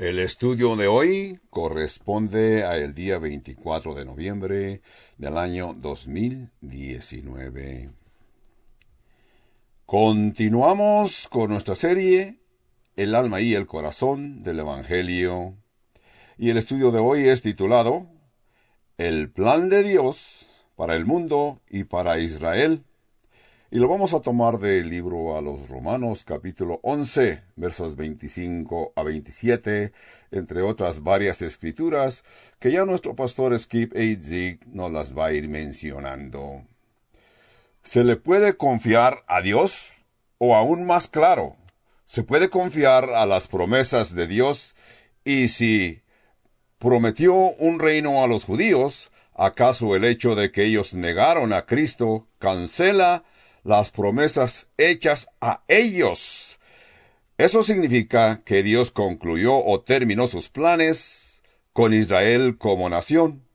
El estudio de hoy corresponde al día 24 de noviembre del año 2019. Continuamos con nuestra serie El alma y el corazón del Evangelio. Y el estudio de hoy es titulado El plan de Dios para el mundo y para Israel. Y lo vamos a tomar del libro a los Romanos, capítulo 11, versos 25 a 27, entre otras varias escrituras que ya nuestro pastor Skip Heitzig nos las va a ir mencionando. ¿Se le puede confiar a Dios? O aún más claro, ¿se puede confiar a las promesas de Dios? Y si prometió un reino a los judíos, ¿acaso el hecho de que ellos negaron a Cristo cancela las promesas hechas a ellos? Eso significa que Dios concluyó o terminó sus planes con Israel como nación,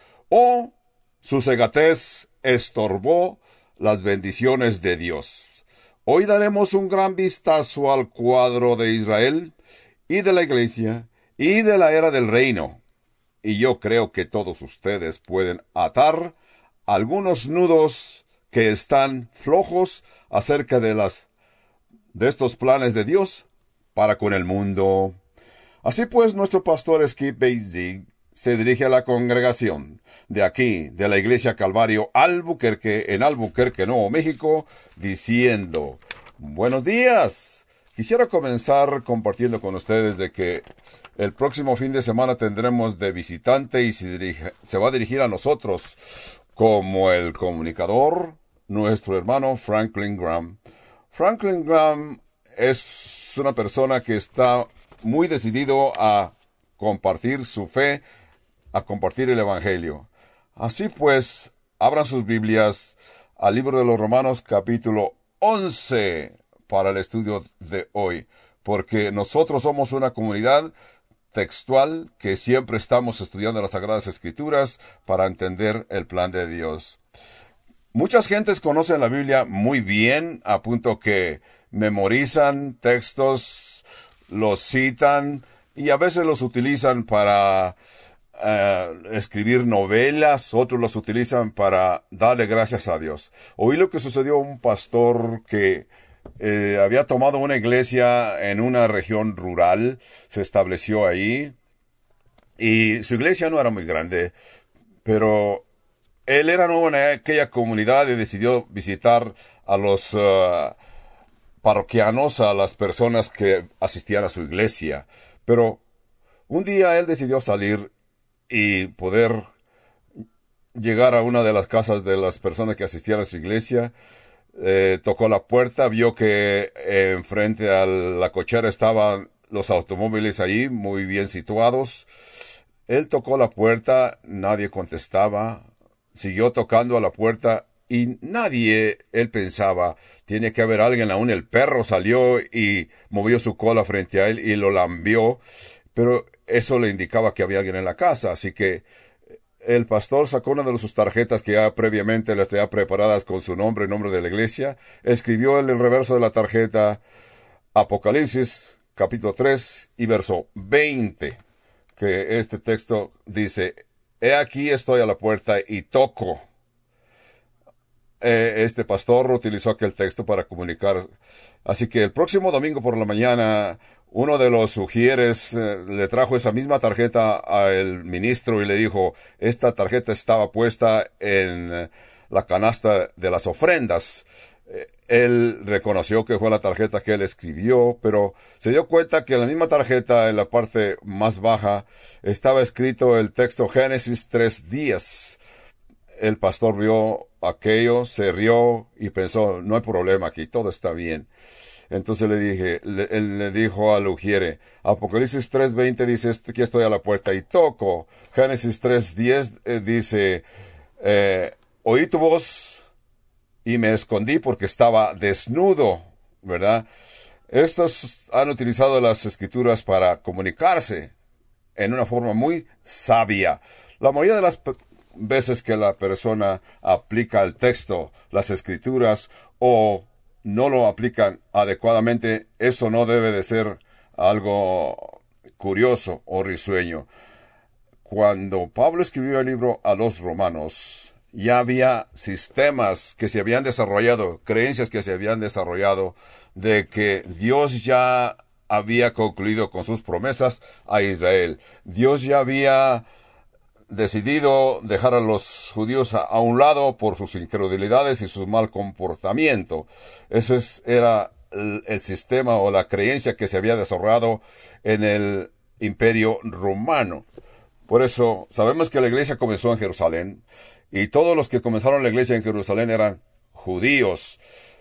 o su cegatez estorbó las bendiciones de Dios. Hoy daremos un gran vistazo al cuadro de Israel y de la iglesia y de la era del reino. Y yo creo que todos ustedes pueden atar algunos nudos que están flojos acerca de estos planes de Dios para con el mundo. Así pues, nuestro pastor Skip Heitzig se dirige a la congregación de aquí, de la Iglesia Calvario Albuquerque, en Albuquerque, Nuevo México, diciendo: buenos días. Quisiera comenzar compartiendo con ustedes de que el próximo fin de semana tendremos de visitante y se va a dirigir a nosotros como el comunicador, nuestro hermano Franklin Graham. Franklin Graham es una persona que está muy decidido a compartir su fe, a compartir el Evangelio. Así pues, abran sus Biblias al libro de los Romanos, capítulo 11, para el estudio de hoy, porque nosotros somos una comunidad textual que siempre estamos estudiando las Sagradas Escrituras para entender el plan de Dios. Muchas gentes conocen la Biblia muy bien, a punto que memorizan textos, los citan y a veces los utilizan para escribir novelas, otros los utilizan para darle gracias a Dios. Oí lo que sucedió a un pastor que había tomado una iglesia en una región rural, se estableció ahí, y su iglesia no era muy grande, pero él era nuevo en aquella comunidad y decidió visitar a los parroquianos, a las personas que asistían a su iglesia. Pero un día él decidió salir y poder llegar a una de las casas de las personas que asistían a su iglesia. Tocó la puerta, vio que enfrente a la cochera estaban los automóviles ahí, muy bien situados. Él tocó la puerta, nadie contestaba. Siguió tocando a la puerta y nadie, él pensaba, tiene que haber alguien. Aún el perro salió y movió su cola frente a él y lo lambió, pero eso le indicaba que había alguien en la casa. Así que el pastor sacó una de sus tarjetas que ya previamente las tenía preparadas con su nombre, el nombre de la iglesia, escribió en el reverso de la tarjeta Apocalipsis, capítulo 3 y verso 20, que este texto dice: he aquí estoy a la puerta y toco. Este pastor utilizó aquel texto para comunicar. Así que el próximo domingo por la mañana, uno de los sugieres le trajo esa misma tarjeta al ministro y le dijo: esta tarjeta estaba puesta en la canasta de las ofrendas. Él reconoció que fue la tarjeta que él escribió, pero se dio cuenta que en la misma tarjeta, en la parte más baja, estaba escrito el texto Génesis 3:10. El pastor vio aquello, se rió y pensó: no hay problema aquí, todo está bien. Entonces él le dijo al ujiere: Apocalipsis 3:20 dice: aquí estoy a la puerta y toco. Génesis 3:10 dice: oí tu voz y me escondí porque estaba desnudo, ¿verdad? Estos han utilizado las escrituras para comunicarse en una forma muy sabia. La mayoría de las veces que la persona aplica el texto, las escrituras, o no lo aplican adecuadamente, eso no debe de ser algo curioso o risueño. Cuando Pablo escribió el libro a los romanos, ya había sistemas que se habían desarrollado, creencias que se habían desarrollado, de que Dios ya había concluido con sus promesas a Israel. Dios ya había decidido dejar a los judíos a un lado por sus incredulidades y su mal comportamiento. Era el sistema o la creencia que se había desarrollado en el Imperio Romano. Por eso sabemos que la iglesia comenzó en Jerusalén y todos los que comenzaron la iglesia en Jerusalén eran judíos,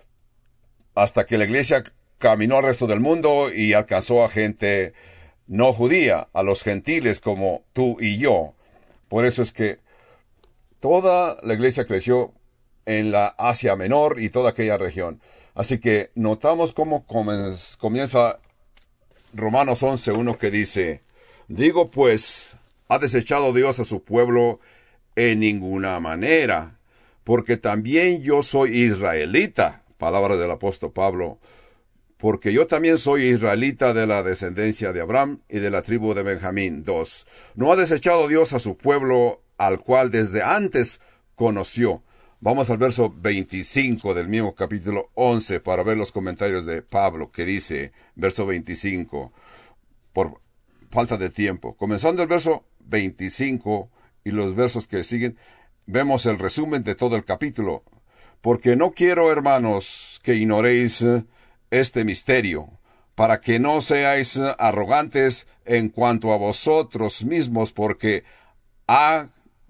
hasta que la iglesia caminó al resto del mundo y alcanzó a gente no judía, a los gentiles como tú y yo. Por eso es que toda la iglesia creció en la Asia Menor y toda aquella región. Así que notamos cómo comienza Romanos 11:1, que dice: digo pues, ¿ha desechado Dios a su pueblo? En ninguna manera, porque también yo soy israelita. Palabra del apóstol Pablo. Porque yo también soy israelita de la descendencia de Abraham y de la tribu de Benjamín. 2. No ha desechado Dios a su pueblo, al cual desde antes conoció. Vamos al verso 25 del mismo capítulo 11 para ver los comentarios de Pablo, que dice, verso 25, por falta de tiempo. Comenzando el verso 25 y los versos que siguen, vemos el resumen de todo el capítulo. Porque no quiero, hermanos, que ignoréis este misterio, para que no seáis arrogantes en cuanto a vosotros mismos, porque ha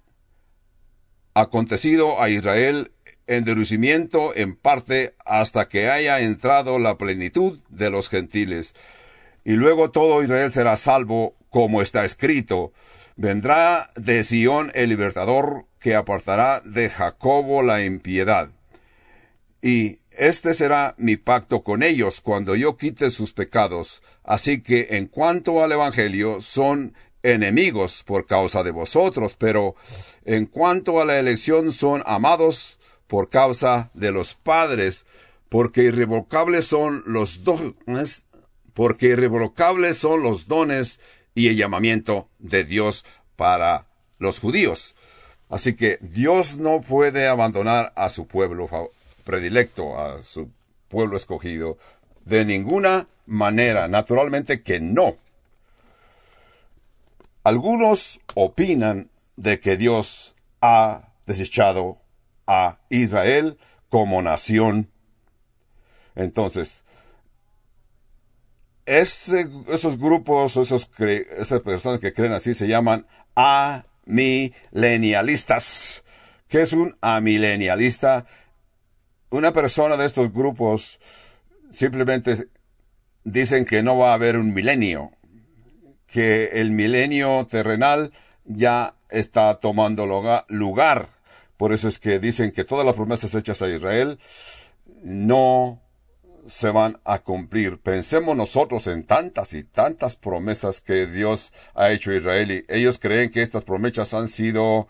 acontecido a Israel endurecimiento en parte hasta que haya entrado la plenitud de los gentiles. Y luego todo Israel será salvo, como está escrito: vendrá de Sión el libertador, que apartará de Jacobo la impiedad. Y este será mi pacto con ellos cuando yo quite sus pecados. Así que en cuanto al Evangelio, son enemigos por causa de vosotros, pero en cuanto a la elección, son amados por causa de los padres, porque irrevocables son los dones, y el llamamiento de Dios para los judíos. Así que Dios no puede abandonar a su pueblo predilecto, a su pueblo escogido, de ninguna manera. Naturalmente que no. Algunos opinan de que Dios ha desechado a Israel como nación. Entonces, esos grupos, esas personas que creen así, se llaman amilenialistas. ¿Qué es un amilenialista? Una persona de estos grupos simplemente dicen que no va a haber un milenio, que el milenio terrenal ya está tomando lugar. Por eso es que dicen que todas las promesas hechas a Israel no se van a cumplir. Pensemos nosotros en tantas y tantas promesas que Dios ha hecho a Israel, y ellos creen que estas promesas han sido,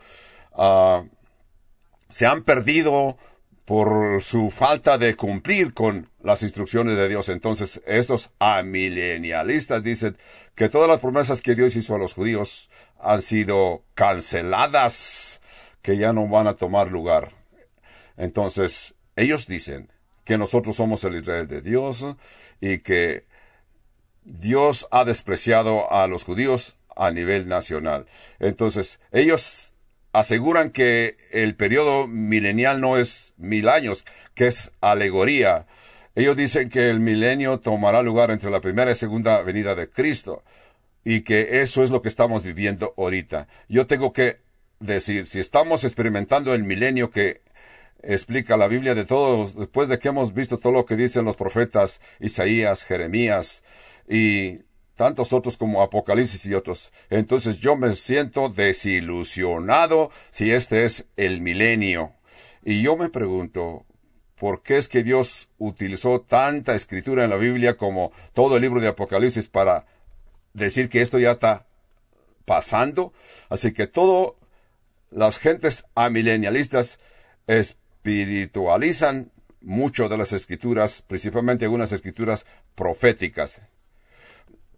se han perdido por su falta de cumplir con las instrucciones de Dios. Entonces, estos amilenialistas dicen que todas las promesas que Dios hizo a los judíos han sido canceladas, que ya no van a tomar lugar. Entonces, ellos dicen que nosotros somos el Israel de Dios y que Dios ha despreciado a los judíos a nivel nacional. Entonces, ellos aseguran que el periodo milenial no es 1000 años, que es alegoría. Ellos dicen que el milenio tomará lugar entre la primera y segunda venida de Cristo, y que eso es lo que estamos viviendo ahorita. Yo tengo que decir, si estamos experimentando el milenio que explica la Biblia de todos, después de que hemos visto todo lo que dicen los profetas Isaías, Jeremías y tantos otros como Apocalipsis y otros, entonces yo me siento desilusionado si este es el milenio. Y yo me pregunto, ¿por qué es que Dios utilizó tanta escritura en la Biblia como todo el libro de Apocalipsis para decir que esto ya está pasando? Así que todas las gentes amilenialistas espiritualizan mucho de las escrituras, principalmente algunas escrituras proféticas.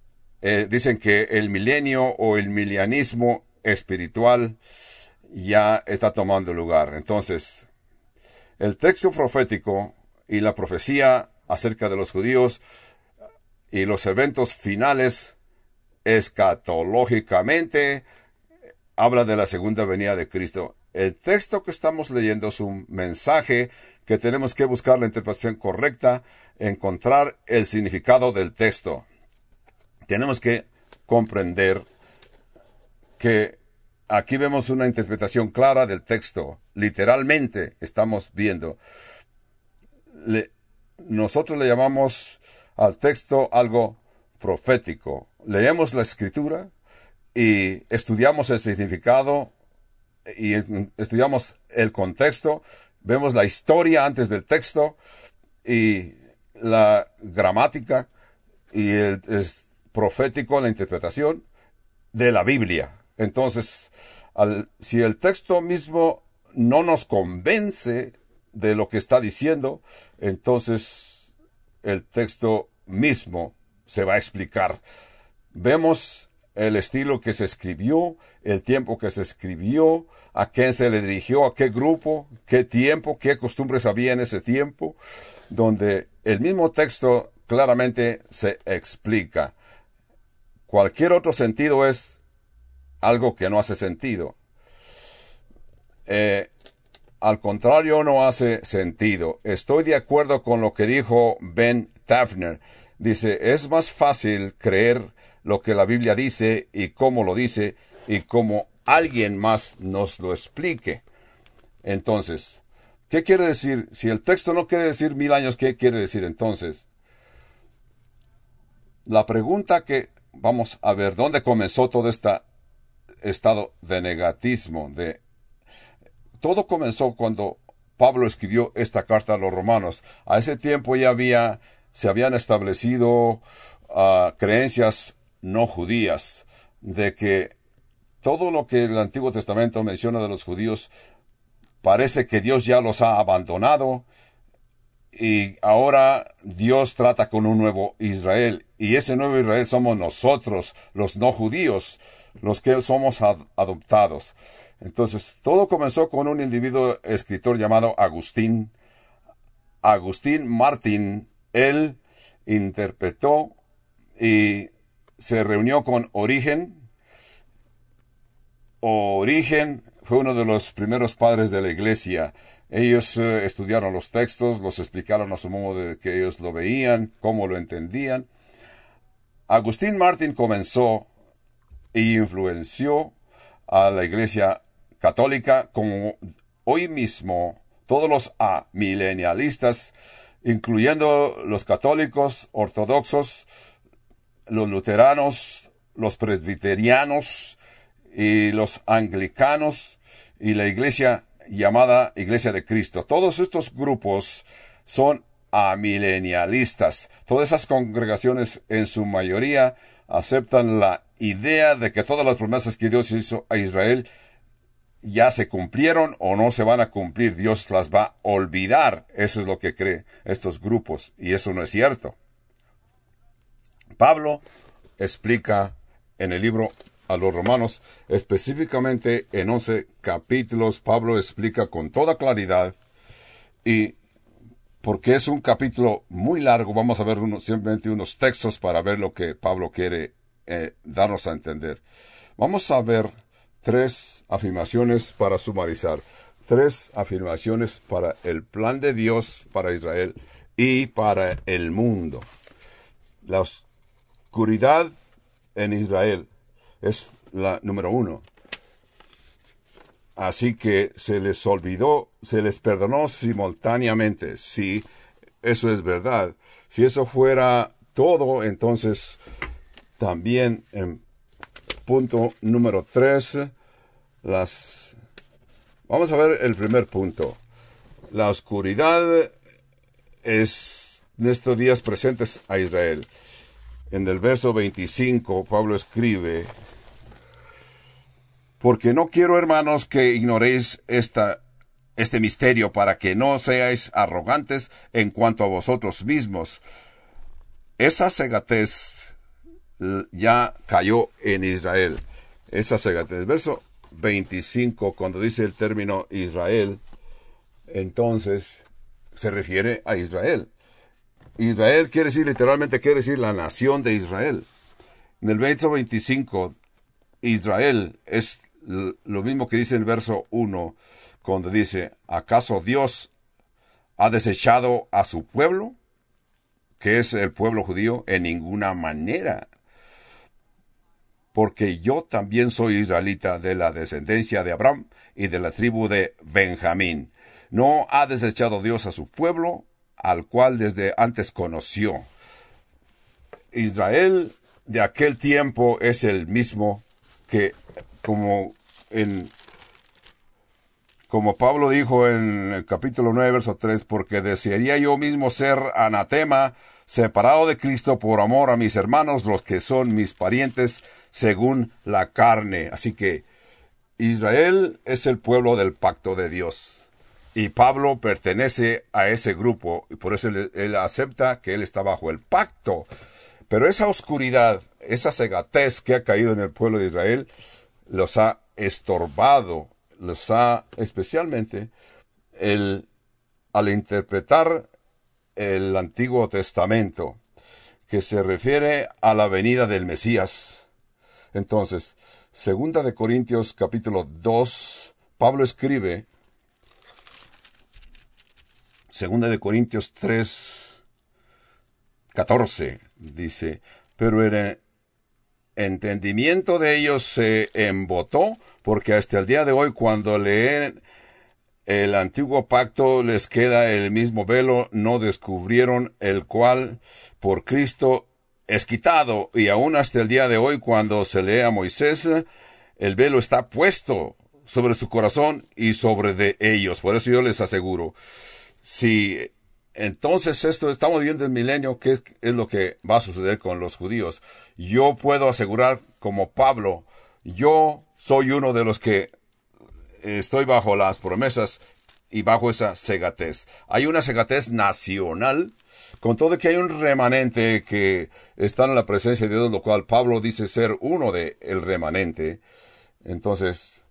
dicen que el milenio o el milianismo espiritual ya está tomando lugar. Entonces, el texto profético y la profecía acerca de los judíos y los eventos finales escatológicamente habla de la segunda venida de Cristo. El texto que estamos leyendo es un mensaje que tenemos que buscar la interpretación correcta, encontrar el significado del texto. Tenemos que comprender que aquí vemos una interpretación clara del texto. Literalmente estamos viendo. Nosotros le llamamos al texto algo profético. Leemos la escritura y estudiamos el significado y estudiamos el contexto, vemos la historia antes del texto y la gramática y es profético, la interpretación de la Biblia. Entonces, si el texto mismo no nos convence de lo que está diciendo, entonces el texto mismo se va a explicar. Vemos el estilo que se escribió, el tiempo que se escribió, a quién se le dirigió, a qué grupo, qué tiempo, qué costumbres había en ese tiempo, donde el mismo texto claramente se explica. Cualquier otro sentido es algo que no hace sentido. Al contrario, no hace sentido. Estoy de acuerdo con lo que dijo Ben Tafner. Dice, es más fácil creer lo que la Biblia dice y cómo lo dice y cómo alguien más nos lo explique. Entonces, ¿qué quiere decir? Si el texto no quiere decir 1000 años, ¿qué quiere decir entonces? La pregunta que vamos a ver, ¿dónde comenzó todo este estado de negatismo? Todo comenzó cuando Pablo escribió esta carta a los romanos. A ese tiempo ya se habían establecido creencias no judías, de que todo lo que el Antiguo Testamento menciona de los judíos parece que Dios ya los ha abandonado y ahora Dios trata con un nuevo Israel. Y ese nuevo Israel somos nosotros, los no judíos, los que somos adoptados. Entonces, todo comenzó con un individuo escritor llamado Agustín Martín. Él interpretó y se reunió con Origen. Origen fue uno de los primeros padres de la iglesia. Ellos estudiaron los textos, los explicaron a su modo de que ellos lo veían, cómo lo entendían. Agustín Martín comenzó y influenció a la iglesia católica, como hoy mismo todos los amilenialistas, incluyendo los católicos ortodoxos, los luteranos, los presbiterianos y los anglicanos y la iglesia llamada Iglesia de Cristo. Todos estos grupos son amilenialistas. Todas esas congregaciones en su mayoría aceptan la idea de que todas las promesas que Dios hizo a Israel ya se cumplieron o no se van a cumplir. Dios las va a olvidar. Eso es lo que creen estos grupos y eso no es cierto. Pablo explica en el libro a los romanos, específicamente en 11 capítulos, Pablo explica con toda claridad, y porque es un capítulo muy largo, vamos a ver simplemente unos textos para ver lo que Pablo quiere darnos a entender. Vamos a ver 3 afirmaciones para sumarizar, 3 afirmaciones para el plan de Dios para Israel y para el mundo. La oscuridad en Israel es la número 1. Así que se les olvidó, se les perdonó simultáneamente. Sí, eso es verdad. Si eso fuera todo, entonces también en punto número 3, vamos a ver el primer punto. La oscuridad es en estos días presentes a Israel. En el verso 25, Pablo escribe: porque no quiero, hermanos, que ignoréis este misterio, para que no seáis arrogantes en cuanto a vosotros mismos. Esa cegatez ya cayó en Israel. Esa cegatez. Verso 25, cuando dice el término Israel, entonces se refiere a Israel. Israel quiere decir, literalmente quiere decir la nación de Israel. En el verso 25, Israel es lo mismo que dice en el verso 1, cuando dice, ¿acaso Dios ha desechado a su pueblo, que es el pueblo judío? En ninguna manera. Porque yo también soy israelita, de la descendencia de Abraham y de la tribu de Benjamín. No ha desechado Dios a su pueblo, al cual desde antes conoció. Israel de aquel tiempo es el mismo que, como Pablo dijo en el capítulo 9, verso 3, porque desearía yo mismo ser anatema, separado de Cristo por amor a mis hermanos, los que son mis parientes según la carne. Así que Israel es el pueblo del pacto de Dios. Y Pablo pertenece a ese grupo, y por eso él acepta que él está bajo el pacto. Pero esa oscuridad, esa cegatez que ha caído en el pueblo de Israel, los ha estorbado, los ha, especialmente, al interpretar el Antiguo Testamento, que se refiere a la venida del Mesías. Entonces, 2 Corintios capítulo 2, Pablo escribe, 2 Corintios 3, 14, dice, pero el entendimiento de ellos se embotó, porque hasta el día de hoy, cuando leen el antiguo pacto, les queda el mismo velo, no descubrieron el cual por Cristo es quitado, y aún hasta el día de hoy, cuando se lee a Moisés, el velo está puesto sobre su corazón y sobre de ellos. Por eso yo les aseguro, si entonces estamos viendo el milenio, ¿qué es lo que va a suceder con los judíos? Yo puedo asegurar, como Pablo, yo soy uno de los que estoy bajo las promesas y bajo esa cegatez. Hay una cegatez nacional, con todo que hay un remanente que está en la presencia de Dios, lo cual Pablo dice ser uno de el remanente. Entonces,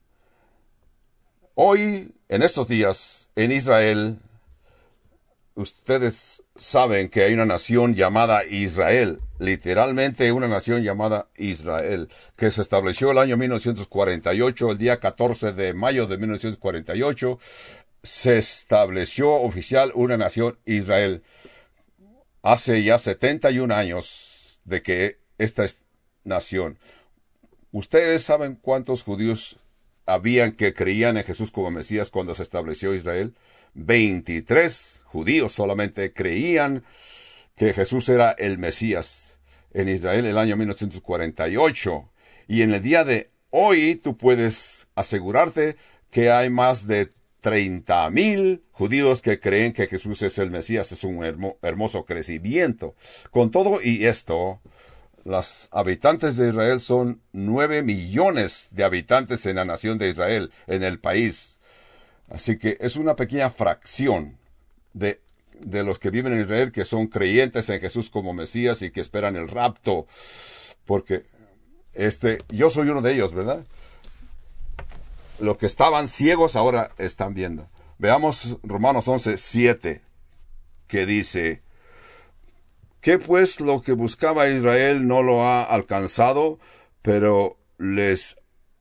hoy, en estos días, en Israel, ustedes saben que hay una nación llamada Israel, literalmente una nación llamada Israel, que se estableció el año 1948, el día 14 de mayo de 1948, se estableció oficial una nación Israel. Hace ya 71 años de que esta nación. ¿Ustedes saben cuántos judíos habían que creían en Jesús como Mesías cuando se estableció Israel? 23 judíos solamente creían que Jesús era el Mesías en Israel el año 1948. Y en el día de hoy tú puedes asegurarte que hay más de 30,000 judíos que creen que Jesús es el Mesías. Es un hermoso crecimiento. Con todo y esto, los habitantes de Israel son 9 millones de habitantes en la nación de Israel, en el país. Así que es una pequeña fracción de los que viven en Israel que son creyentes en Jesús como Mesías y que esperan el rapto. Porque yo soy uno de ellos, ¿verdad? Los que estaban ciegos ahora están viendo. Veamos Romanos 11, 7, que dice, que pues lo que buscaba Israel no lo ha alcanzado, pero los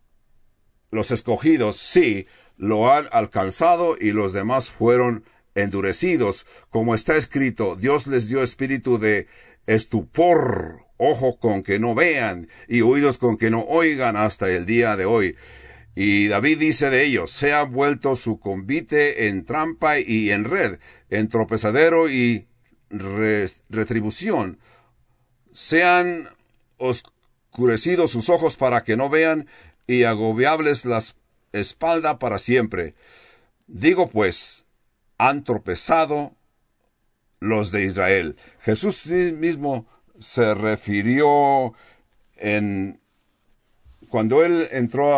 escogidos sí lo han alcanzado, y los demás fueron endurecidos. Como está escrito, Dios les dio espíritu de estupor, ojo con que no vean, y oídos con que no oigan hasta el día de hoy. Y David dice de ellos, se ha vuelto su convite en trampa y en red, en tropezadero y retribución. Sean oscurecidos sus ojos para que no vean, y agobiables las espalda para siempre. Digo pues, han tropezado los de Israel. Jesús mismo se refirió cuando él entró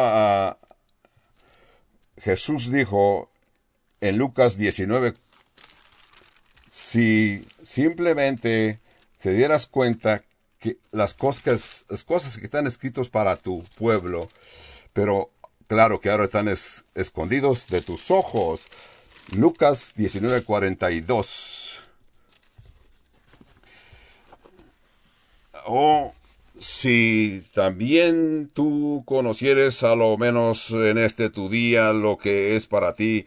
Jesús dijo en Lucas 19, si simplemente te dieras cuenta las cosas que están escritas para tu pueblo, pero claro que ahora están escondidos de tus ojos. Lucas 19:42. Oh, si también tú conocieres a lo menos en este tu día lo que es para ti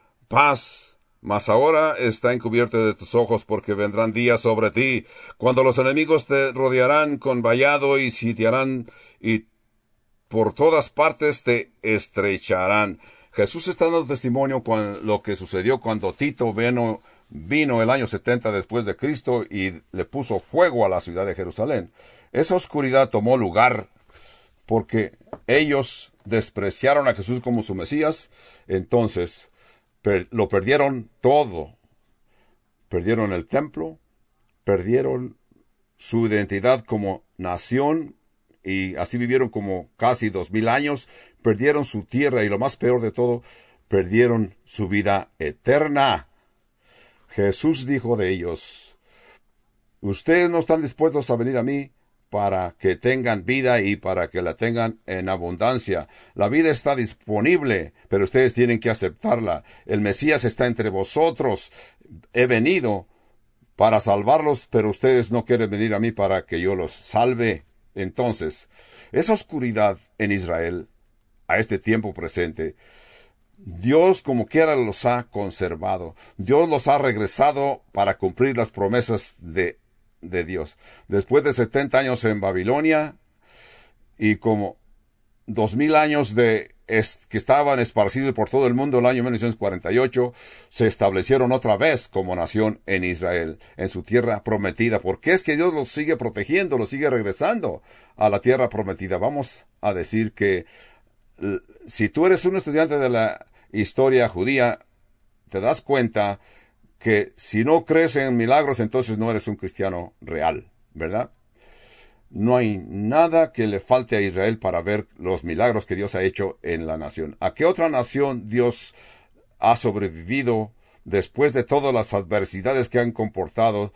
paz, mas ahora está encubierto de tus ojos, porque vendrán días sobre ti, cuando los enemigos te rodearán con vallado y sitiarán, y por todas partes te estrecharán. Jesús está dando testimonio con lo que sucedió cuando Tito vino el año 70 después de Cristo y le puso fuego a la ciudad de Jerusalén. Esa oscuridad tomó lugar porque ellos despreciaron a Jesús como su Mesías. Entonces lo perdieron todo. Perdieron el templo, perdieron su identidad como nación, y así vivieron como casi 2000 años, perdieron su tierra y lo más peor de todo, perdieron su vida eterna. Jesús dijo de ellos: ustedes no están dispuestos a venir a mí para que tengan vida y para que la tengan en abundancia. La vida está disponible, pero ustedes tienen que aceptarla. El Mesías está entre vosotros. He venido para salvarlos, pero ustedes no quieren venir a mí para que yo los salve. Entonces, esa oscuridad en Israel, a este tiempo presente, Dios como quiera los ha conservado. Dios los ha regresado para cumplir las promesas de Dios. Después de 70 años en Babilonia y como 2000 años que estaban esparcidos por todo el mundo, el año 1948, se establecieron otra vez como nación en Israel, en su tierra prometida. ¿Por qué es que Dios los sigue protegiendo, los sigue regresando a la tierra prometida? Vamos a decir que si tú eres un estudiante de la historia judía, te das cuenta que si no crees en milagros, entonces no eres un cristiano real, ¿verdad? No hay nada que le falte a Israel para ver los milagros que Dios ha hecho en la nación. ¿A qué otra nación Dios ha sobrevivido después de todas las adversidades que han comportado?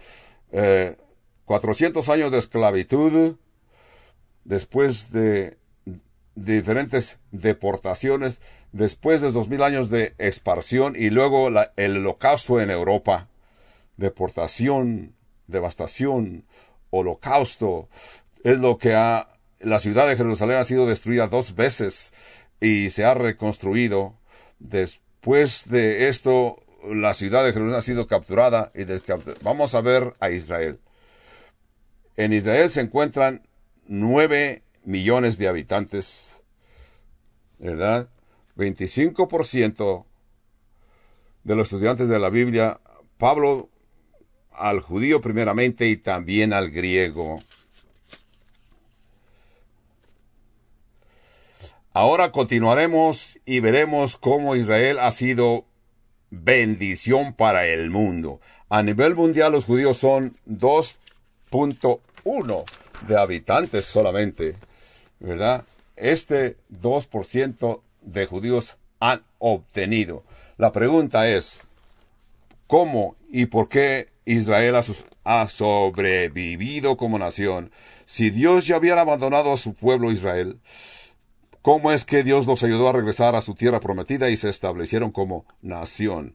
400 años de esclavitud, después de diferentes deportaciones, después de 2000 años de expansión y luego el holocausto en Europa. Deportación, devastación, holocausto. Es lo que la ciudad de Jerusalén ha sido destruida 2 veces y se ha reconstruido. Después de esto, la ciudad de Jerusalén ha sido capturada y vamos a ver a Israel. En Israel se encuentran 9 millones de habitantes, ¿verdad? 25% de los estudiantes de la Biblia, Pablo al judío primeramente y también al griego. Ahora continuaremos y veremos cómo Israel ha sido bendición para el mundo. A nivel mundial los judíos son 2.1 de habitantes solamente, ¿verdad? Este 2% de judíos han obtenido. La pregunta es, ¿cómo y por qué Israel ha sobrevivido como nación? Si Dios ya había abandonado a su pueblo Israel, ¿cómo es que Dios los ayudó a regresar a su tierra prometida y se establecieron como nación?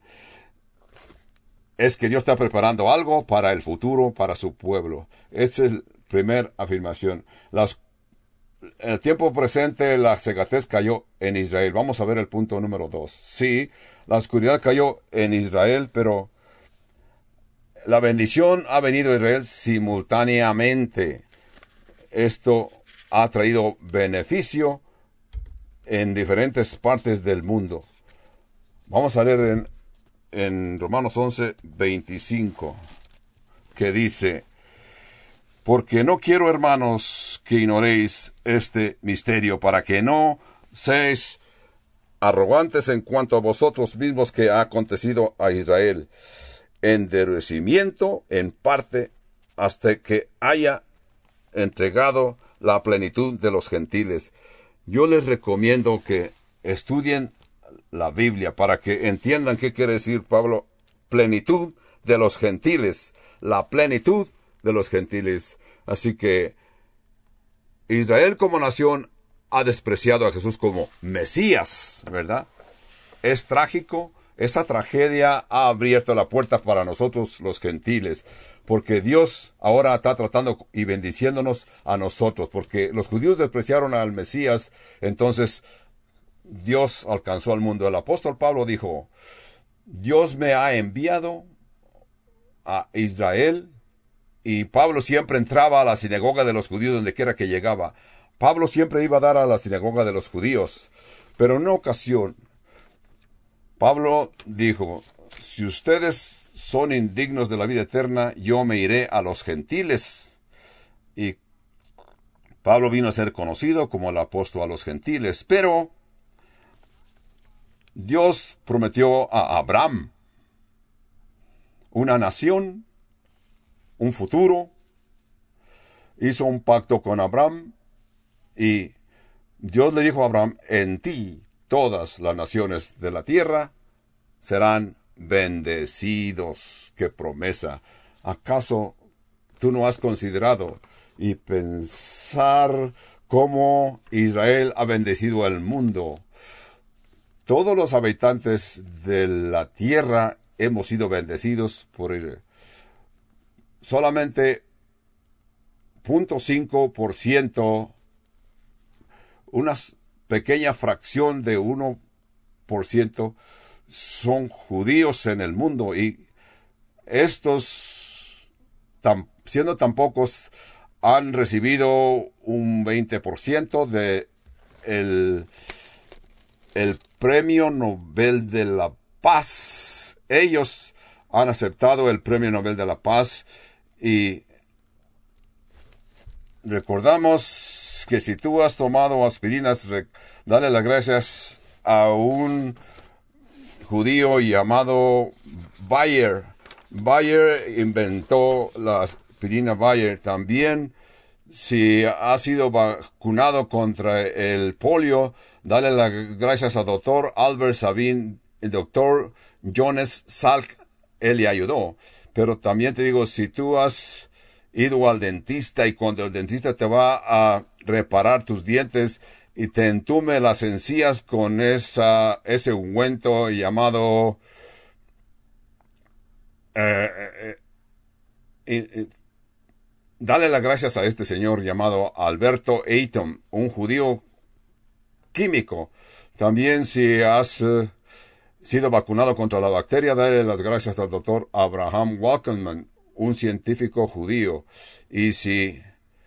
Es que Dios está preparando algo para el futuro, para su pueblo. Esa es la primera afirmación. En el tiempo presente, la cegatez cayó en Israel. Vamos a ver el punto número 2. Sí, la oscuridad cayó en Israel, pero la bendición ha venido a Israel simultáneamente. Esto ha traído beneficio en diferentes partes del mundo. Vamos a leer en Romanos 11:25, que dice: porque no quiero, hermanos, que ignoréis este misterio, para que no seáis arrogantes en cuanto a vosotros mismos, que ha acontecido a Israel, endurecimiento en parte, hasta que haya entregado la plenitud de los gentiles. Yo les recomiendo que estudien la Biblia para que entiendan qué quiere decir Pablo, plenitud de los gentiles, la plenitud de los gentiles. Así que Israel como nación ha despreciado a Jesús como Mesías, ¿verdad? Es trágico. Esa tragedia ha abierto la puerta para nosotros los gentiles, porque Dios ahora está tratando y bendiciéndonos a nosotros, porque los judíos despreciaron al Mesías, entonces Dios alcanzó al mundo. El apóstol Pablo dijo, Dios me ha enviado a Israel, y Pablo siempre entraba a la sinagoga de los judíos donde quiera que llegaba. Pablo siempre iba a dar a la sinagoga de los judíos, pero en una ocasión Pablo dijo, si ustedes son indignos de la vida eterna, yo me iré a los gentiles. Y Pablo vino a ser conocido como el apóstol a los gentiles, pero Dios prometió a Abraham una nación, un futuro. Hizo un pacto con Abraham y Dios le dijo a Abraham, en ti todas las naciones de la tierra serán bendecidos. ¡Qué promesa! ¿Acaso tú no has considerado y pensar cómo Israel ha bendecido al mundo? Todos los habitantes de la tierra hemos sido bendecidos por Israel. Solamente 0.5%, una pequeña fracción de 1%, son judíos en el mundo, y estos, siendo tan pocos, han recibido un 20% de el Premio Nobel de la Paz. Ellos han aceptado el Premio Nobel de la Paz, y recordamos que si tú has tomado aspirinas, dale las gracias a un judío llamado Bayer. Bayer inventó la aspirina Bayer. También, si has sido vacunado contra el polio, dale las gracias al doctor Albert Sabin, el doctor Jonas Salk, él le ayudó. Pero también te digo, si tú has ido al dentista y cuando el dentista te va a reparar tus dientes y te entume las encías con ese ungüento llamado dale las gracias a este señor llamado Alberto Aiton, un judío químico. También si has sido vacunado contra la bacteria, dale las gracias al doctor Abraham Walkenman, un científico judío. Y si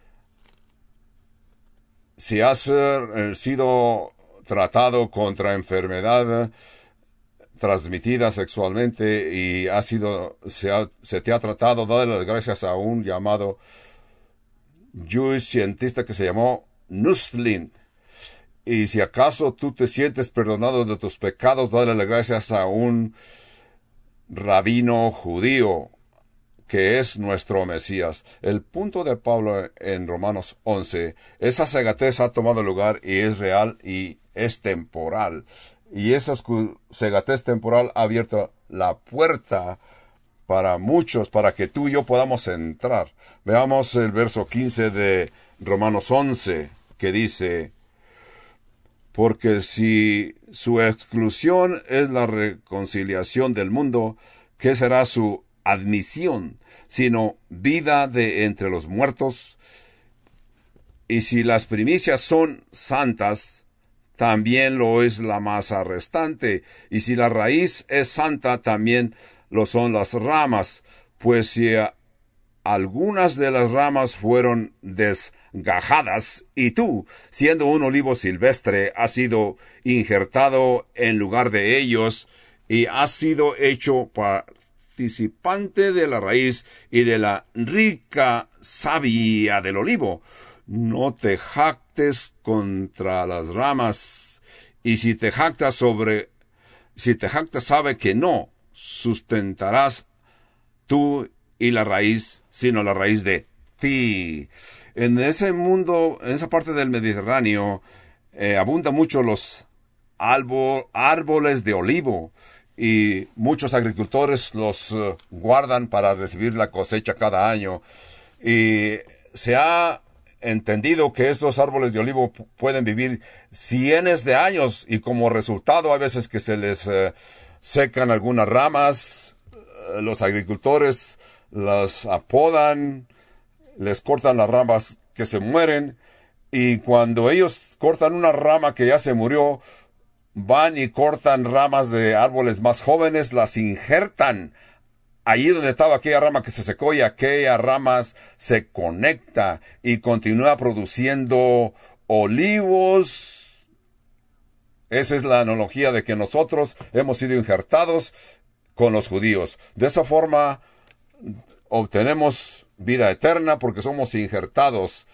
has sido tratado contra enfermedad transmitida sexualmente y se te ha tratado, dale las gracias a un llamado Jewish cientista que se llamó Nuslin. Y si acaso tú te sientes perdonado de tus pecados, dale las gracias a un rabino judío que es nuestro Mesías. El punto de Pablo en Romanos 11, esa cegatez ha tomado lugar y es real y es temporal. Y esa cegatez temporal ha abierto la puerta para muchos, para que tú y yo podamos entrar. Veamos el verso 15 de Romanos 11, que dice, porque si su exclusión es la reconciliación del mundo, ¿qué será su admisión, sino vida de entre los muertos? Y si las primicias son santas, también lo es la masa restante. Y si la raíz es santa, también lo son las ramas. Pues si algunas de las ramas fueron desgajadas, y tú, siendo un olivo silvestre, has sido injertado en lugar de ellos, y has sido hecho participante de la raíz y de la rica savia del olivo. No te jactes contra las ramas, y si te jactas, sabe que no sustentarás tú y la raíz, sino la raíz de ti. En ese mundo, en esa parte del Mediterráneo, abundan mucho los árboles de olivo, y muchos agricultores los guardan para recibir la cosecha cada año. Y se ha entendido que estos árboles de olivo pueden vivir cientos de años, y como resultado a veces que se les secan algunas ramas, los agricultores las apodan, les cortan las ramas que se mueren, y cuando ellos cortan una rama que ya se murió, van y cortan ramas de árboles más jóvenes, las injertan allí donde estaba aquella rama que se secó, y aquella rama se conecta y continúa produciendo olivos. Esa es la analogía de que nosotros hemos sido injertados con los judíos. De esa forma obtenemos vida eterna porque somos injertados.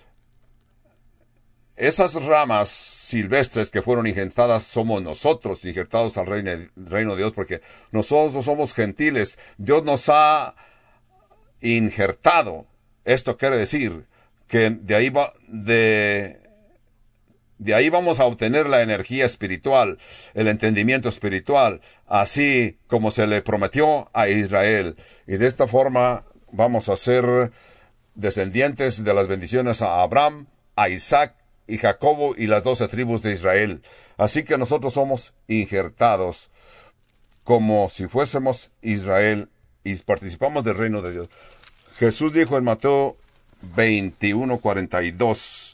Esas ramas silvestres que fueron injertadas somos nosotros, injertados al reino de Dios, porque nosotros somos gentiles. Dios nos ha injertado. Esto quiere decir que de ahí vamos a obtener la energía espiritual, el entendimiento espiritual, así como se le prometió a Israel. Y de esta forma vamos a ser descendientes de las bendiciones a Abraham, a Isaac y Jacobo y las 12 tribus de Israel. Así que nosotros somos injertados como si fuésemos Israel y participamos del reino de Dios. Jesús dijo en Mateo 21:42,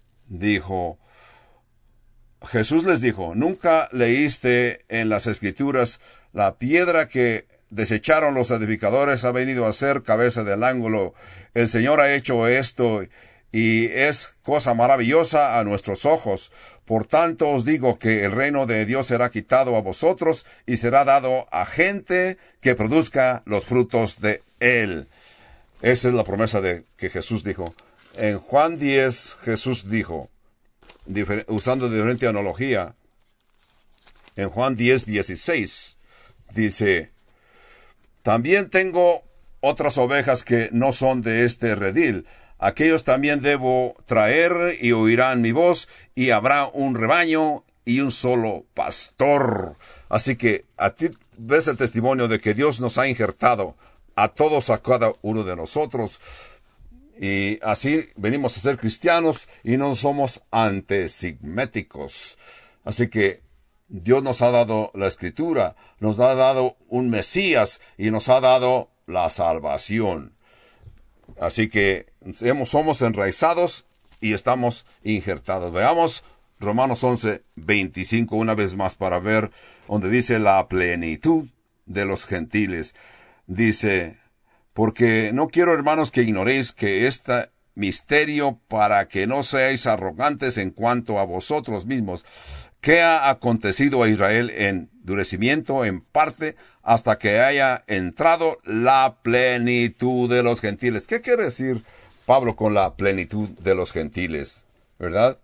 Jesús les dijo: ¿nunca leíste en las Escrituras, la piedra que desecharon los edificadores ha venido a ser cabeza del ángulo? El Señor ha hecho esto, y es cosa maravillosa a nuestros ojos. Por tanto os digo que el reino de Dios será quitado a vosotros y será dado a gente que produzca los frutos de él. Esa es la promesa de que Jesús dijo. En Juan 10, Jesús dijo, usando diferente analogía, en Juan 10:16, dice: también tengo otras ovejas que no son de este redil. Aquellos también debo traer, y oirán mi voz, y habrá un rebaño y un solo pastor. Así que a ti ves el testimonio de que Dios nos ha injertado a todos, a cada uno de nosotros. Y así venimos a ser cristianos y no somos antisigméticos. Así que Dios nos ha dado la Escritura, nos ha dado un Mesías y nos ha dado la salvación. Así que somos enraizados y estamos injertados. Veamos Romanos 11:25 una vez más para ver donde dice la plenitud de los gentiles. Dice: porque no quiero, hermanos, que ignoréis que este misterio, para que no seáis arrogantes en cuanto a vosotros mismos, que ha acontecido a Israel endurecimiento en parte, hasta que haya entrado la plenitud de los gentiles. ¿Qué quiere decir Pablo con la plenitud de los gentiles? ¿Verdad?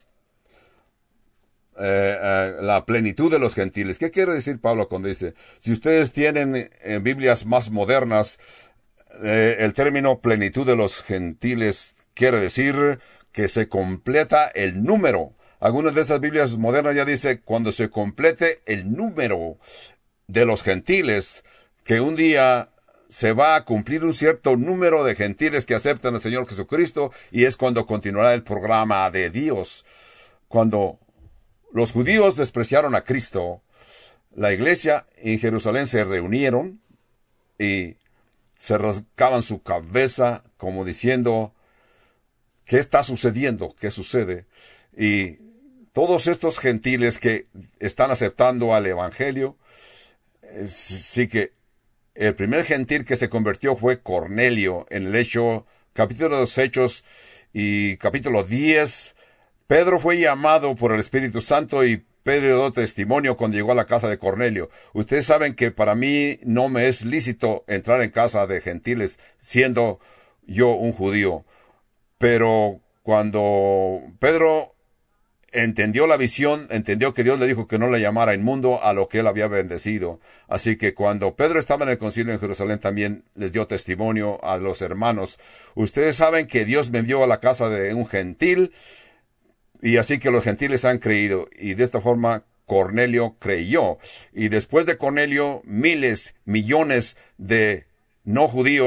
La plenitud de los gentiles. ¿Qué quiere decir Pablo cuando dice? Si ustedes tienen Biblias más modernas, el término plenitud de los gentiles quiere decir que se completa el número. Algunas de esas Biblias modernas ya dice cuando se complete el número de los gentiles, que un día se va a cumplir un cierto número de gentiles que aceptan al Señor Jesucristo, y es cuando continuará el programa de Dios. Cuando los judíos despreciaron a Cristo, la iglesia en Jerusalén se reunieron y se rascaban su cabeza como diciendo: ¿qué está sucediendo? ¿Qué sucede? Y todos estos gentiles que están aceptando al Evangelio, sí que el primer gentil que se convirtió fue Cornelio. En el capítulo de los Hechos y capítulo 10, Pedro fue llamado por el Espíritu Santo y Pedro dio testimonio cuando llegó a la casa de Cornelio. Ustedes saben que para mí no me es lícito entrar en casa de gentiles siendo yo un judío. Pero cuando Pedro entendió la visión, entendió que Dios le dijo que no le llamara inmundo a lo que él había bendecido. Así que cuando Pedro estaba en el concilio en Jerusalén, también les dio testimonio a los hermanos: ustedes saben que Dios me envió a la casa de un gentil, y así que los gentiles han creído. Y de esta forma Cornelio creyó. Y después de Cornelio, miles, millones de no judíos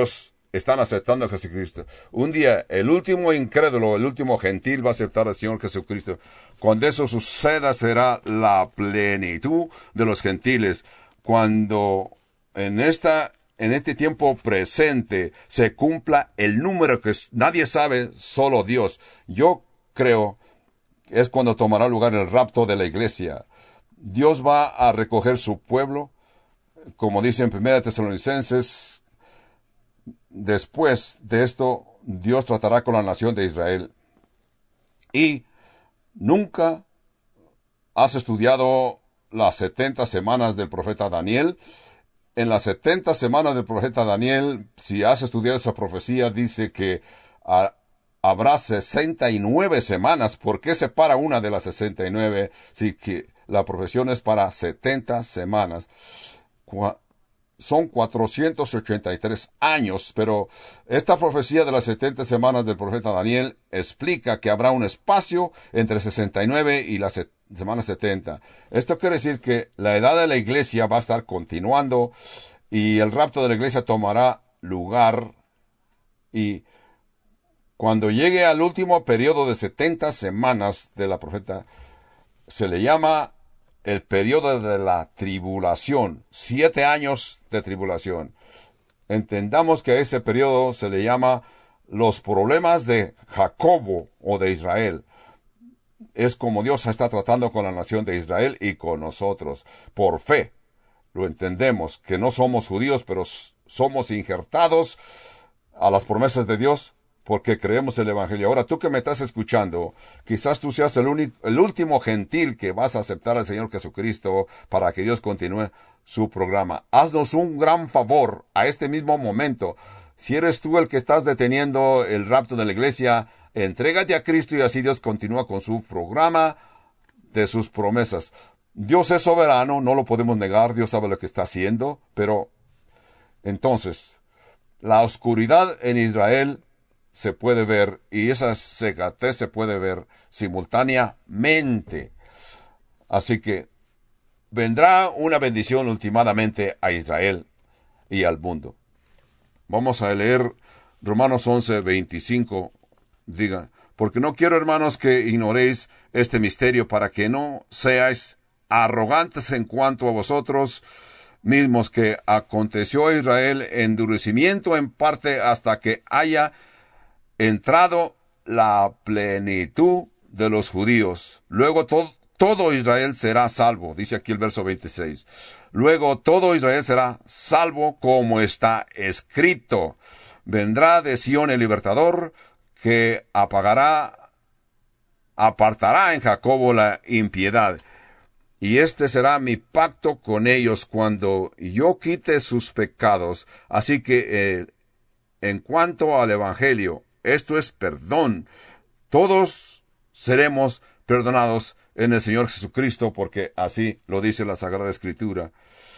están aceptando a Jesucristo. Un día el último incrédulo, el último gentil va a aceptar al Señor Jesucristo. Cuando eso suceda será la plenitud de los gentiles. Cuando en este tiempo presente se cumpla el número que nadie sabe, solo Dios. Yo creo que es cuando tomará lugar el rapto de la iglesia. Dios va a recoger su pueblo, como dice en 1 Tesalonicenses. Después de esto, Dios tratará con la nación de Israel. Y nunca has estudiado las 70 semanas del profeta Daniel. En las 70 semanas del profeta Daniel, si has estudiado esa profecía, dice que habrá 69 semanas. ¿Por qué separa una de las 69 si que la profesión es para 70 semanas? Son 483 años, pero esta profecía de las 70 semanas del profeta Daniel explica que habrá un espacio entre 69 y las semanas 70. Esto quiere decir que la edad de la iglesia va a estar continuando y el rapto de la iglesia tomará lugar, y cuando llegue al último periodo de 70 semanas de la profeta, se le llama el periodo de la tribulación, 7 años de tribulación. Entendamos que a ese periodo se le llama los problemas de Jacobo o de Israel. Es como Dios está tratando con la nación de Israel y con nosotros. Por fe, lo entendemos, que no somos judíos, pero somos injertados a las promesas de Dios, porque creemos el Evangelio. Ahora, tú que me estás escuchando, quizás tú seas el último gentil que vas a aceptar al Señor Jesucristo para que Dios continúe su programa. Haznos un gran favor a este mismo momento. Si eres tú el que estás deteniendo el rapto de la iglesia, entrégate a Cristo y así Dios continúa con su programa de sus promesas. Dios es soberano, no lo podemos negar, Dios sabe lo que está haciendo, pero entonces, la oscuridad en Israel se puede ver, y esa cegatez se puede ver simultáneamente. Así que vendrá una bendición ultimadamente a Israel y al mundo. Vamos a leer Romanos 11:25. Diga, porque no quiero, hermanos, que ignoréis este misterio, para que no seáis arrogantes en cuanto a vosotros mismos, que aconteció a Israel endurecimiento en parte hasta que haya entrado la plenitud de los judíos. Luego todo Israel será salvo, dice aquí el verso 26. Luego todo Israel será salvo, como está escrito. Vendrá de Sión el libertador, que apartará en Jacobo la impiedad. Y este será mi pacto con ellos cuando yo quite sus pecados. Así que en cuanto al Evangelio, esto es perdón. Todos seremos perdonados en el Señor Jesucristo, porque así lo dice la Sagrada Escritura.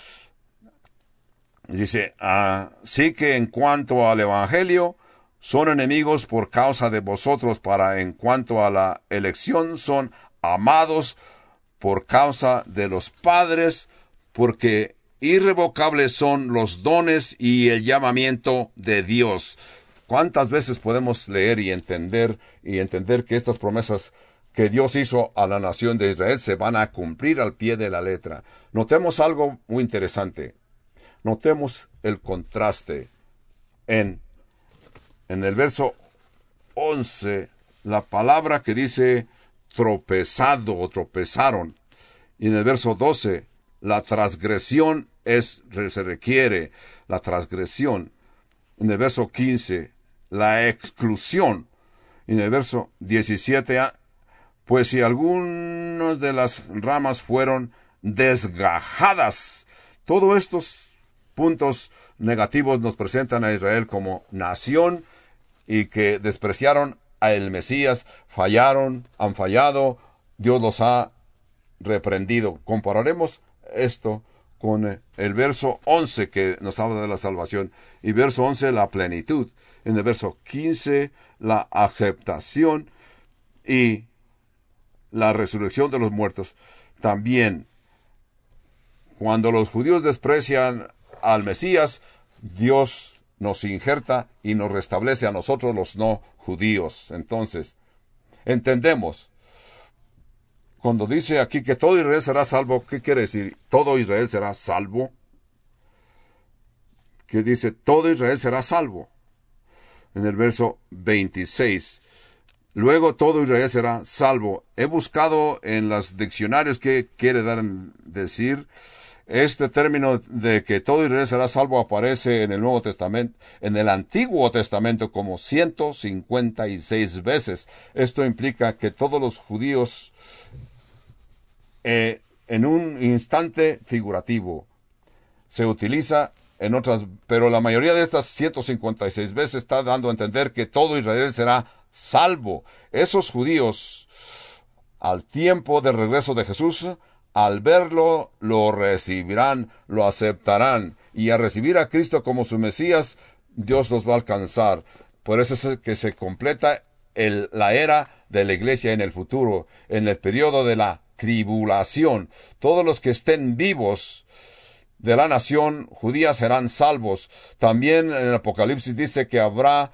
Dice, así que en cuanto al Evangelio, son enemigos por causa de vosotros, para en cuanto a la elección, son amados por causa de los padres, porque irrevocables son los dones y el llamamiento de Dios. ¿Cuántas veces podemos leer y entender que estas promesas que Dios hizo a la nación de Israel se van a cumplir al pie de la letra? Notemos algo muy interesante. Notemos el contraste en el verso 11, la palabra que dice tropezado o tropezaron. Y en el verso 12, la transgresión se requiere, la transgresión. En el verso 15, la exclusión. Y en el verso 17, pues si algunas de las ramas fueron desgajadas. Todos estos puntos negativos nos presentan a Israel como nación y que despreciaron al Mesías, han fallado, Dios los ha reprendido. Compararemos esto con el verso 11 que nos habla de la salvación, y verso 11 la plenitud, en el verso 15 la aceptación y la resurrección de los muertos. También, cuando los judíos desprecian al Mesías, Dios nos injerta y nos restablece a nosotros los no judíos. Entonces, entendemos, cuando dice aquí que todo Israel será salvo, ¿qué quiere decir? ¿Todo Israel será salvo? Que dice, todo Israel será salvo. En el verso 26. Luego todo Israel será salvo. He buscado en los diccionarios qué quiere decir. Este término de que todo Israel será salvo aparece en el Nuevo Testamento, en el Antiguo Testamento como 156 veces. Esto implica que todos los judíos, en un instante figurativo, se utiliza en otras, pero la mayoría de estas 156 veces está dando a entender que todo Israel será salvo. Esos judíos, al tiempo del regreso de Jesús, al verlo, lo recibirán, lo aceptarán, y a recibir a Cristo como su Mesías, Dios los va a alcanzar. Por eso es que se completa la era de la iglesia en el futuro, en el periodo de la tribulación. Todos los que estén vivos de la nación judía serán salvos. También en el Apocalipsis dice que habrá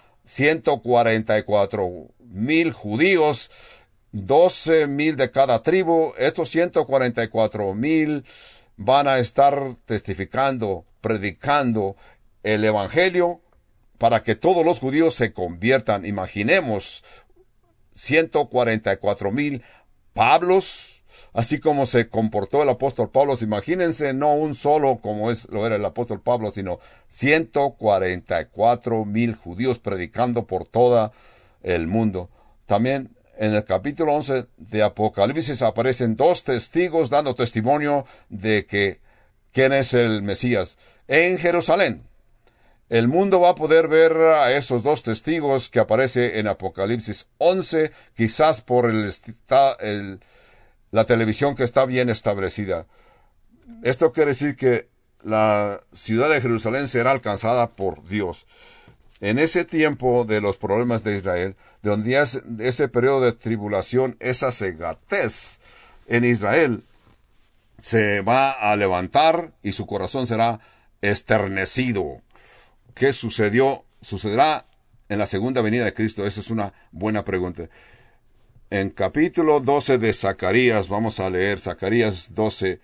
144,000 judíos, 12,000 de cada tribu. Estos 144,000 van a estar testificando, predicando el Evangelio para que todos los judíos se conviertan. Imaginemos 144,000 Pablos, así como se comportó el apóstol Pablo. Imagínense, no un solo como lo era el apóstol Pablo, sino 144,000 judíos predicando por todo el mundo. También en el capítulo 11 de Apocalipsis aparecen dos testigos dando testimonio de que quién es el Mesías. En Jerusalén, el mundo va a poder ver a esos dos testigos que aparece en Apocalipsis 11, quizás por la televisión que está bien establecida. Esto quiere decir que la ciudad de Jerusalén será alcanzada por Dios. En ese tiempo de los problemas de Israel, de donde es ese periodo de tribulación, esa cegatez en Israel se va a levantar y su corazón será esternecido. ¿Qué sucederá en la segunda venida de Cristo? Esa es una buena pregunta. En capítulo 12 de Zacarías, vamos a leer Zacarías 12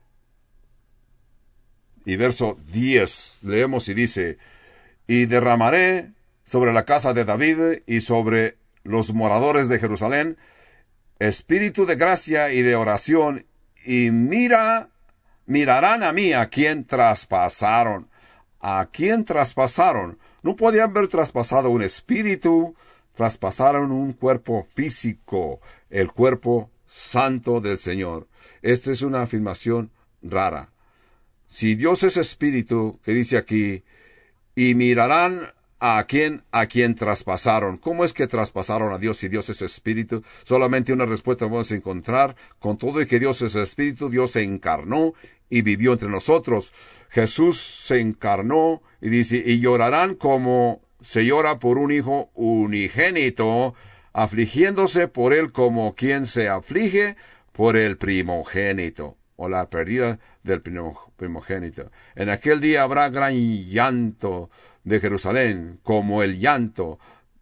y verso 10. Leemos y dice: y derramaré sobre la casa de David y sobre los moradores de Jerusalén espíritu de gracia y de oración, y mirarán a mí a quien traspasaron. ¿A quién traspasaron? No podían haber traspasado un espíritu, traspasaron un cuerpo físico, el cuerpo santo del Señor. Esta es una afirmación rara. Si Dios es espíritu, que dice aquí, y mirarán a quien traspasaron. ¿Cómo es que traspasaron a Dios si Dios es espíritu? Solamente una respuesta vamos a encontrar. Con todo y que Dios es espíritu, Dios se encarnó y vivió entre nosotros. Jesús se encarnó y dice, y llorarán como se llora por un hijo unigénito, afligiéndose por él como quien se aflige por el primogénito, o la pérdida del primogénito. En aquel día habrá gran llanto de Jerusalén, como el llanto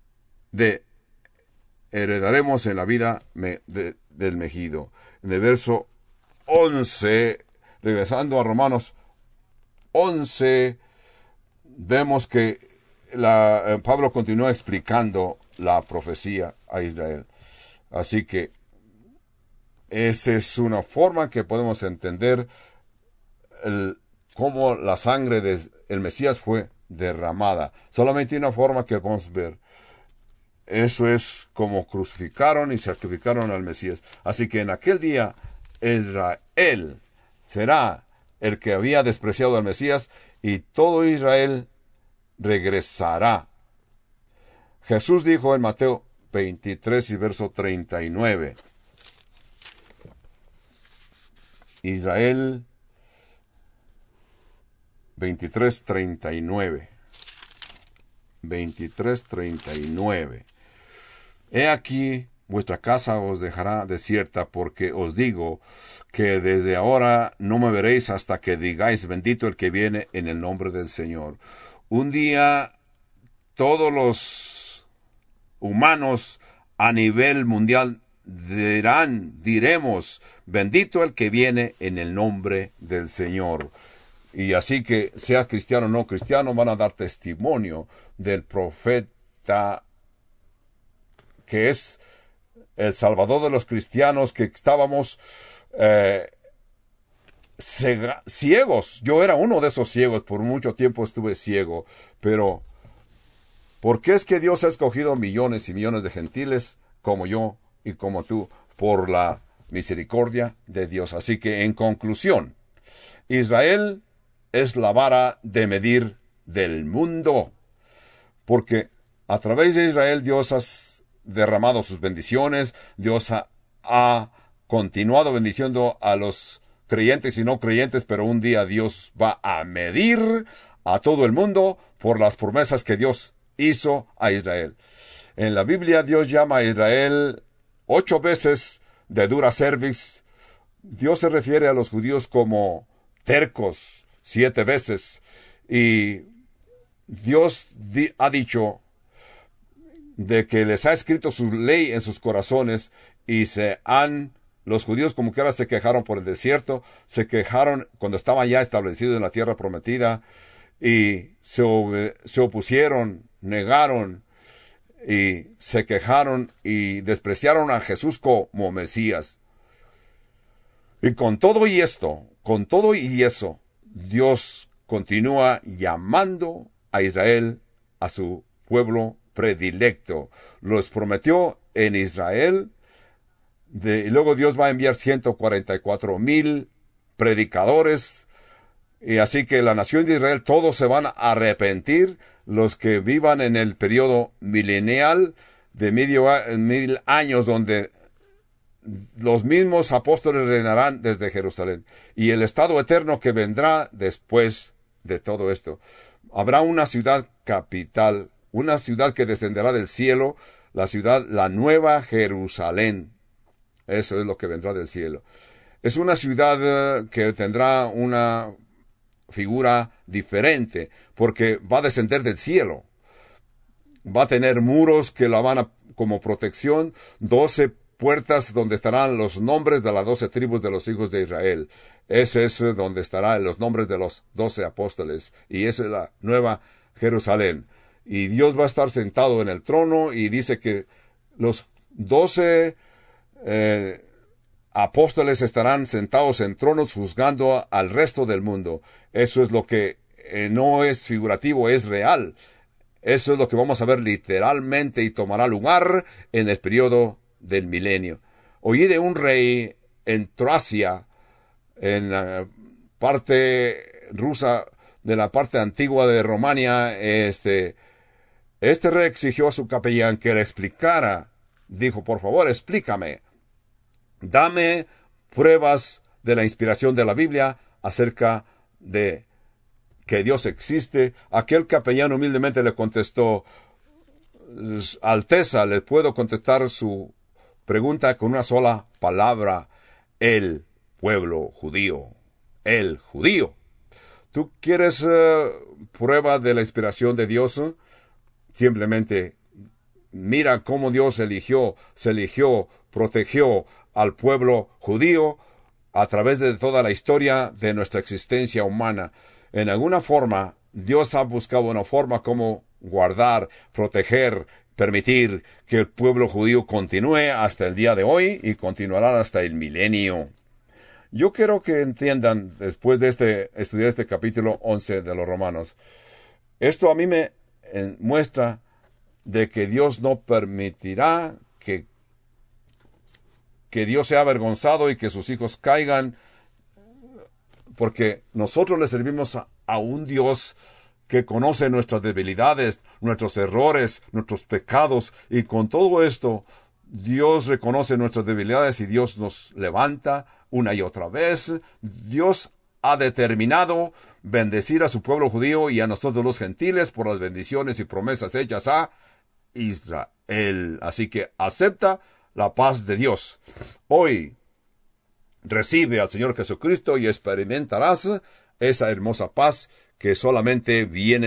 heredaremos en la vida del Megido. En el verso 11, regresando a Romanos 11, vemos que Pablo continúa explicando la profecía a Israel. Así que esa es una forma que podemos entender cómo la sangre del Mesías fue derramada. Solamente una forma que podemos ver. Eso es como crucificaron y sacrificaron al Mesías. Así que en aquel día Israel será el que había despreciado al Mesías, y todo Israel regresará. Jesús dijo en Mateo 23 y verso 39. Israel 23:39. 23:39. He aquí, vuestra casa os dejará desierta, porque os digo que desde ahora no me veréis hasta que digáis, bendito el que viene en el nombre del Señor. Un día todos los humanos a nivel mundial diremos, bendito el que viene en el nombre del Señor. Y así que seas cristiano o no cristiano, van a dar testimonio del profeta que es el Salvador de los cristianos, que estábamos ciegos. Yo era uno de esos ciegos, por mucho tiempo estuve ciego, pero ¿por qué es que Dios ha escogido millones y millones de gentiles como yo y como tú? Por la misericordia de Dios. Así que, en conclusión, Israel es la vara de medir del mundo, porque a través de Israel Dios ha derramado sus bendiciones. Dios ha continuado bendiciendo a los creyentes y no creyentes, pero un día Dios va a medir a todo el mundo por las promesas que Dios hizo a Israel. En la Biblia Dios llama a Israel 8 veces de dura cerviz. Dios se refiere a los judíos como tercos 7 veces. Y Dios ha dicho de que les ha escrito su ley en sus corazones, y los judíos como que ahora se quejaron por el desierto, se quejaron cuando estaban ya establecidos en la tierra prometida, y se opusieron, negaron, y se quejaron y despreciaron a Jesús como Mesías. Y con todo y eso, Dios continúa llamando a Israel, a su pueblo predilecto. Los prometió en Israel, y luego Dios va a enviar 144,000 predicadores, y así que la nación de Israel todos se van a arrepentir. Los que vivan en el periodo milenial de 1000 años, donde los mismos apóstoles reinarán desde Jerusalén, y el estado eterno que vendrá después de todo esto. Habrá una ciudad capital, una ciudad que descenderá del cielo, la nueva Jerusalén. Eso es lo que vendrá del cielo. Es una ciudad que tendrá una figura diferente, porque va a descender del cielo. Va a tener muros que la van como protección, 12 puertas donde estarán los nombres de las 12 tribus de los hijos de Israel. Ese es donde estarán los nombres de los 12 apóstoles, y esa es la nueva Jerusalén. Y Dios va a estar sentado en el trono, y dice que los 12 apóstoles estarán sentados en tronos juzgando al resto del mundo. Eso es lo que no es figurativo, es real. Eso es lo que vamos a ver literalmente, y tomará lugar en el periodo del milenio. Oí de un rey en Tracia, en la parte rusa, de la parte antigua de Romania. Este rey exigió a su capellán que le explicara. Dijo: por favor, explícame. Dame pruebas de la inspiración de la Biblia acerca de que Dios existe. Aquel capellán humildemente le contestó: Alteza, le puedo contestar su pregunta con una sola palabra: el pueblo judío. El judío. ¿Tú quieres prueba de la inspiración de Dios? Simplemente mira cómo Dios se eligió, protegió al pueblo judío a través de toda la historia de nuestra existencia humana. En alguna forma, Dios ha buscado una forma como guardar, proteger, permitir que el pueblo judío continúe hasta el día de hoy, y continuará hasta el milenio. Yo quiero que entiendan, después de estudiar este capítulo 11 de los Romanos, esto a mí me muestra de que Dios no permitirá que Dios sea avergonzado y que sus hijos caigan, porque nosotros le servimos a un Dios que conoce nuestras debilidades, nuestros errores, nuestros pecados, y con todo esto Dios reconoce nuestras debilidades y Dios nos levanta una y otra vez. Dios ha determinado bendecir a su pueblo judío y a nosotros los gentiles por las bendiciones y promesas hechas a Israel. Así que acepta la paz de Dios. Hoy recibe al Señor Jesucristo y experimentarás esa hermosa paz que solamente viene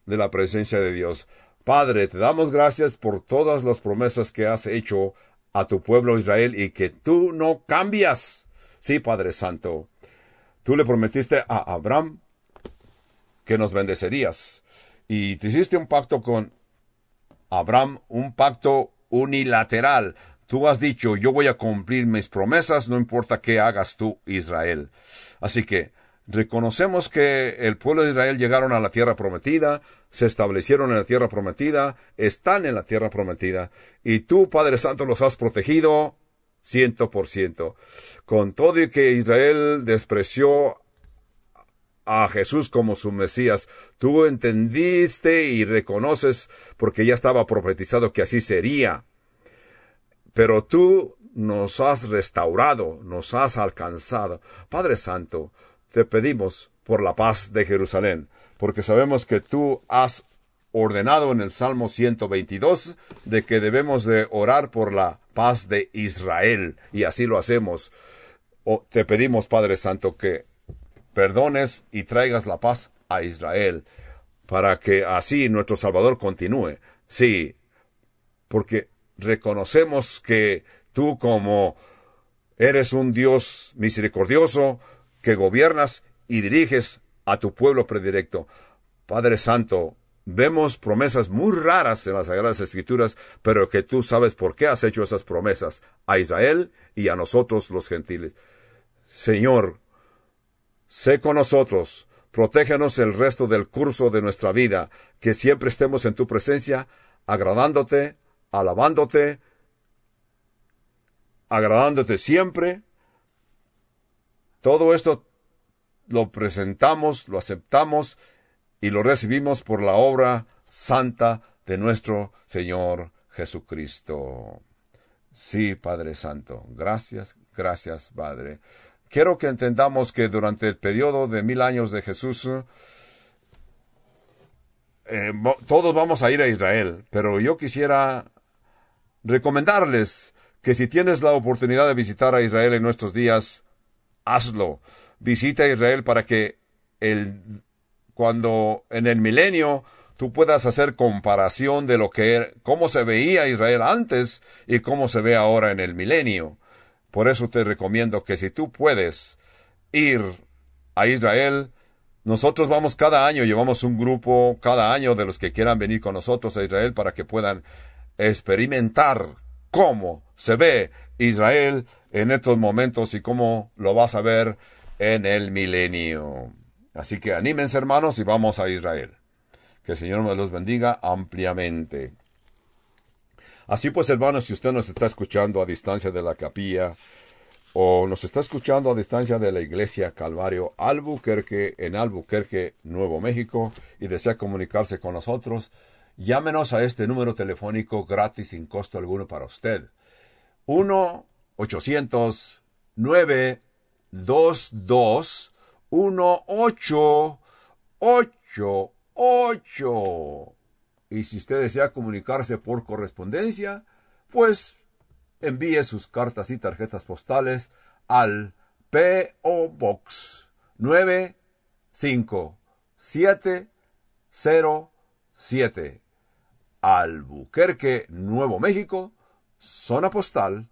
de la presencia de Dios. Padre, te damos gracias por todas las promesas que has hecho a tu pueblo Israel y que tú no cambias. Sí, Padre Santo, tú le prometiste a Abraham que nos bendecerías y te hiciste un pacto con Abraham, un pacto unilateral. Tú has dicho, yo voy a cumplir mis promesas, no importa qué hagas tú, Israel. Así que reconocemos que el pueblo de Israel llegaron a la tierra prometida, se establecieron en la tierra prometida, están en la tierra prometida, y tú, Padre Santo, los has protegido 100%. Con todo y que Israel despreció a Jesús como su Mesías, tú entendiste y reconoces, porque ya estaba profetizado que así sería. Pero tú nos has restaurado, nos has alcanzado. Padre Santo, te pedimos por la paz de Jerusalén, porque sabemos que tú has ordenado en el Salmo 122 de que debemos de orar por la paz de Israel, y así lo hacemos. Te pedimos, Padre Santo, que perdones y traigas la paz a Israel, para que así nuestro Salvador continúe. Sí, porque reconocemos que tú, como eres un Dios misericordioso, que gobiernas y diriges a tu pueblo predilecto. Padre Santo, vemos promesas muy raras en las Sagradas Escrituras, pero que tú sabes por qué has hecho esas promesas a Israel y a nosotros los gentiles. Señor, sé con nosotros, protégenos el resto del curso de nuestra vida, que siempre estemos en tu presencia, agradándote, alabándote siempre. Todo esto lo presentamos, lo aceptamos y lo recibimos por la obra santa de nuestro Señor Jesucristo. Sí, Padre Santo, gracias, gracias, Padre. Quiero que entendamos que durante el periodo de 1000 años de Jesús, todos vamos a ir a Israel, pero yo quisiera recomendarles que si tienes la oportunidad de visitar a Israel en nuestros días, hazlo. Visita Israel para que cuando en el milenio tú puedas hacer comparación de cómo se veía Israel antes y cómo se ve ahora en el milenio. Por eso te recomiendo que si tú puedes ir a Israel, nosotros vamos cada año, llevamos un grupo cada año de los que quieran venir con nosotros a Israel para que puedan experimentar cómo se ve Israel en estos momentos y cómo lo vas a ver en el milenio. Así que anímense, hermanos, y vamos a Israel. Que el Señor nos los bendiga ampliamente. Así pues, hermanos, si usted nos está escuchando a distancia de la capilla o nos está escuchando a distancia de la iglesia Calvario Albuquerque, en Albuquerque, Nuevo México, y desea comunicarse con nosotros, llámenos a este número telefónico gratis sin costo alguno para usted. 1-800-922-1888. Y si usted desea comunicarse por correspondencia, pues envíe sus cartas y tarjetas postales al P.O. Box 95707, Albuquerque, Nuevo México, zona postal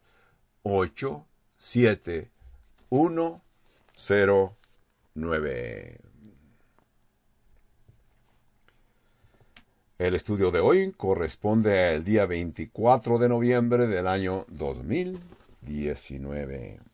87109. El estudio de hoy corresponde al día 24 de noviembre del año 2019.